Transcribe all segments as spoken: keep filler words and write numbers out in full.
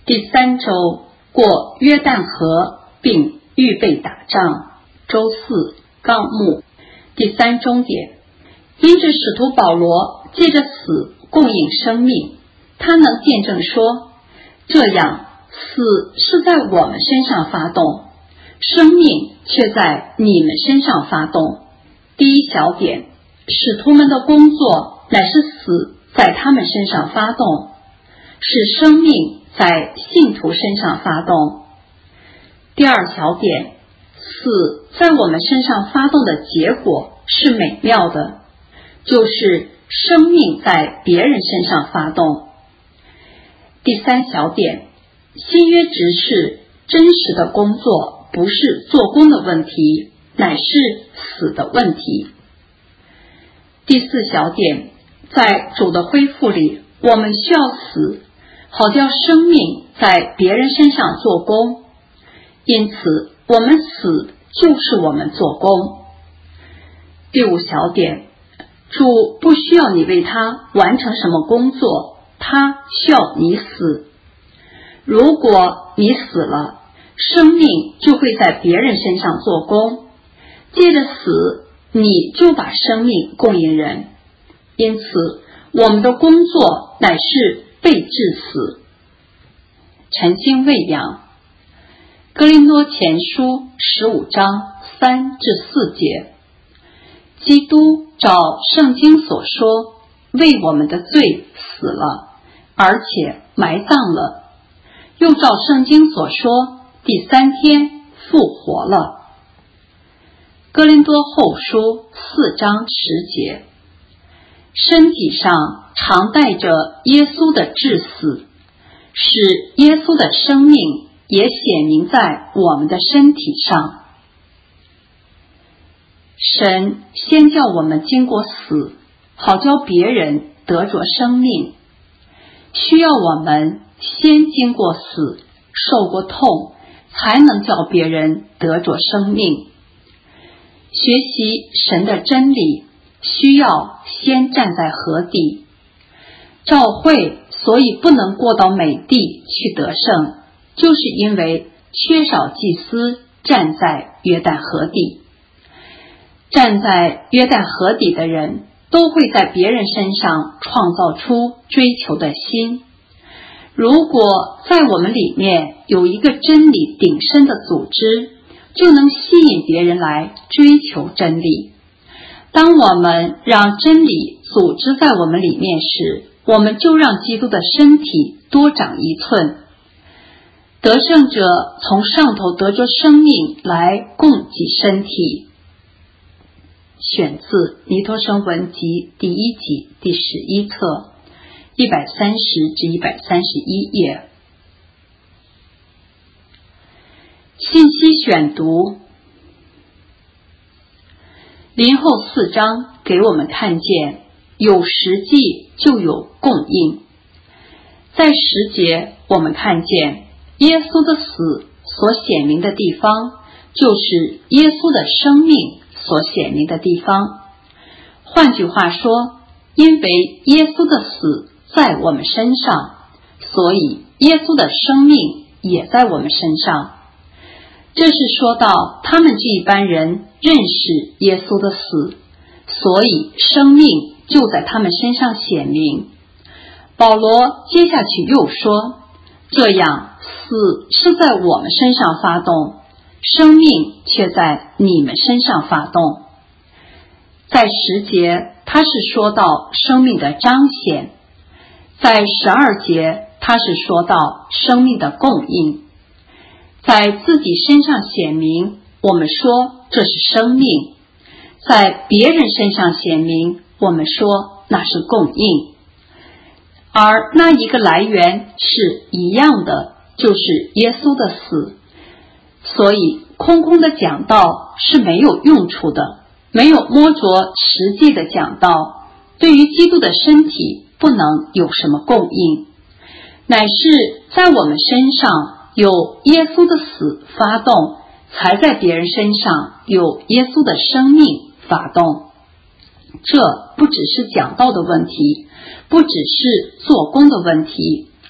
第三周过约旦河并预备打仗。周四纲目第三中点，因着使徒保罗借着死供应生命，他能见证说，这样死是在我们身上发动，生命却在你们身上发动。第一小点，使徒们的工作乃是死在他们身上发动，使生命在信徒身上发动。第二小点，死在我们身上发动的结果是美妙的，就是生命在别人身上发动。第三小点，新约执事真实的工作不是做工的问题，乃是死的问题。第四小点，在主的恢复里，我们需要死，好叫生命在别人身上做工，因此我们死就是我们做工。第五小点，主不需要你为他完成什么工作，他需要你死。如果你死了，生命就会在别人身上做工，借着死你就把生命供应人，因此我们的工作乃是被致死。晨星喂养，哥林多前书十五章三至四节，基督照圣经所说，为我们的罪死了，而且埋葬了，又照圣经所说，第三天复活了。哥林多后书四章十节，身体上常带着耶稣的致死，使耶稣的生命也显明在我们的身体上。神先叫我们经过死，好叫别人得着生命，需要我们先经过死，受过痛，才能叫别人得着生命。学习神的真理，需要先站在河底。教会所以不能过到美地去得胜，就是因为缺少祭司站在约旦河底。站在约旦河底的人，都会在别人身上创造出追求的心。如果在我们里面有一个真理鼎深的组织，就能吸引别人来追求真理。当我们让真理组织在我们里面时，我们就让基督的身体多长一寸。得胜者从上头得着生命来供给身体。选自尼托生文集第一集第十一册一百三十至一百三十一页。信息选读，林后四章给我们看见有实际就有供应。在十节我们看见耶稣的死所显明的地方，就是耶稣的生命所显明的地方。换句话说，因为耶稣的死在我们身上，所以耶稣的生命也在我们身上。这是说到他们这一般人认识耶稣的死，所以生命就在他们身上显明。保罗接下去又说，这样死是在我们身上发动，生命却在你们身上发动。在十节他是说到生命的彰显，在十二节他是说到生命的供应。在自己身上显明，我们说这是生命；在别人身上显明，我们说那是供应。而那一个来源是一样的，就是耶稣的死。所以空空的讲道是没有用处的，没有摸着实际的讲道，对于基督的身体不能有什么供应，乃是在我们身上有耶稣的死发动，才在别人身上有耶稣的生命发动。这不只是讲道的问题，不只是做工的问题，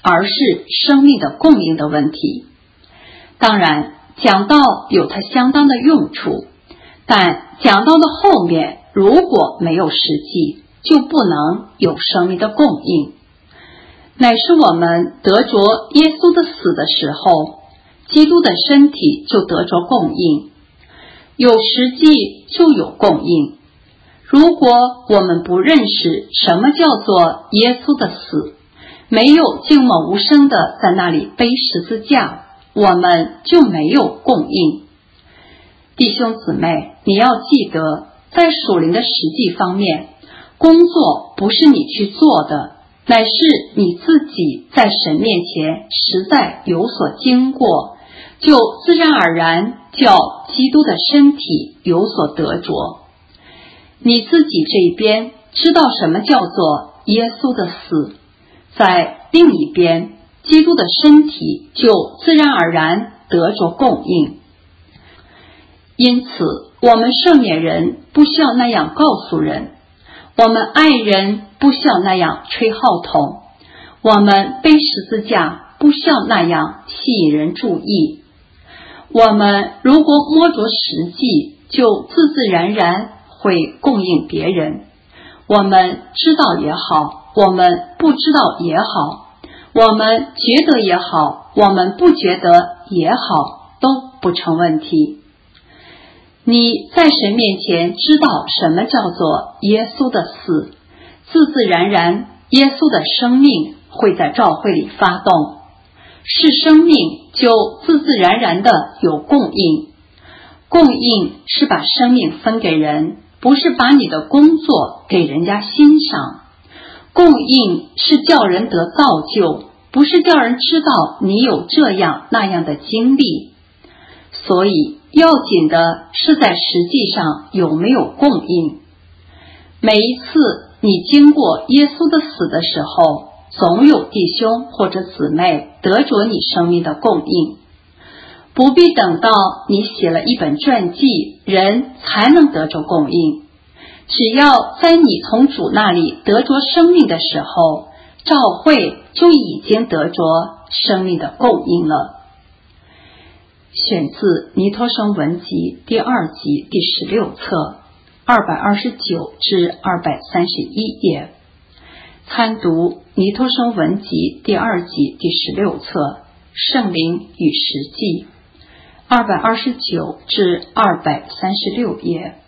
而是生命的供应的问题。当然，讲道有它相当的用处，但讲道的后面如果没有实际，就不能有生命的供应。乃是我们得着耶稣的死的时候，基督的身体就得着供应，有实际就有供应。如果我们不认识什么叫做耶稣的死，没有静默无声的在那里背十字架，我们就没有供应。弟兄姊妹，你要记得，在属灵的实际方面，工作不是你去做的，乃是你自己在神面前实在有所经过，就自然而然叫基督的身体有所得着。你自己这一边知道什么叫做耶稣的死，在另一边基督的身体就自然而然得着供应。因此我们赦免人不需要那样告诉人，我们爱人不需要那样吹号筒，我们背十字架不需要那样吸引人注意。我们如果摸着实际，就自自然然会供应别人。我们知道也好，我们不知道也好，我们觉得也好，我们不觉得也好，都不成问题。你在神面前知道什么叫做耶稣的死，自自然然耶稣的生命会在教会里发动，是生命就自自然然的有供应。供应是把生命分给人，不是把你的工作给人家欣赏。供应是叫人得造就，不是叫人知道你有这样那样的经历。所以要紧的是在实际上有没有供应。每一次你经过耶稣的死的时候，总有弟兄或者姊妹得着你生命的供应。不必等到你写了一本传记，人才能得着供应。只要在你从主那里得着生命的时候，教会就已经得着生命的供应了。选自尼托生文集第二集第十六册二百二十九至二百三十一页，参读尼托生文集第二集第十六册圣灵与实际二百二十九至二百三十六页。